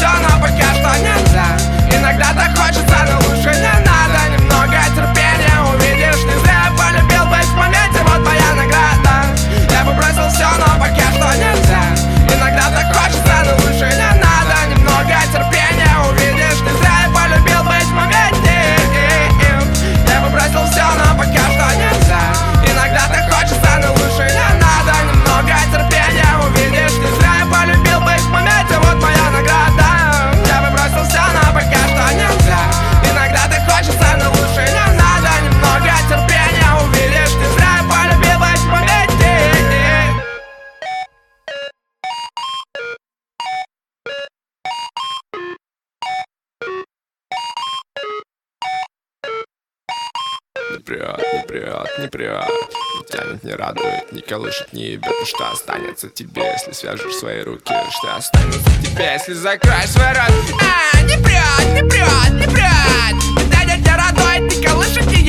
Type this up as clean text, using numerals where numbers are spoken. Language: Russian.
все, но пока что нельзя. Иногда так хочется, но лучше не надо. Немного терпения, увидишь, не зря полюбил быть в моменте, вот моя награда. Я бы бросил все, но пока что нельзя. Иногда так хочется, но лучше не надо. Немного терпения, увидишь, не зря полюбил быть в моменте. Я бы бросил все, но пока что нельзя. Иногда так хочется, но лучше не надо. Немного терпения, увидишь, не зря полюбил быть в моменте, вот моя награда. Я бы бросил все, но пока что нельзя. Иногда так хочется, но лучше не надо. Немного терпения, увидишь, не зря полюбил быть в моменте. Не прет, не тянет, не радует, не колышет, не ебет. Ну что останется тебе, если свяжешь свои руки? Что останется тебе, если закроешь свой рот? Не прет, не тянет, не радует, не колышет, не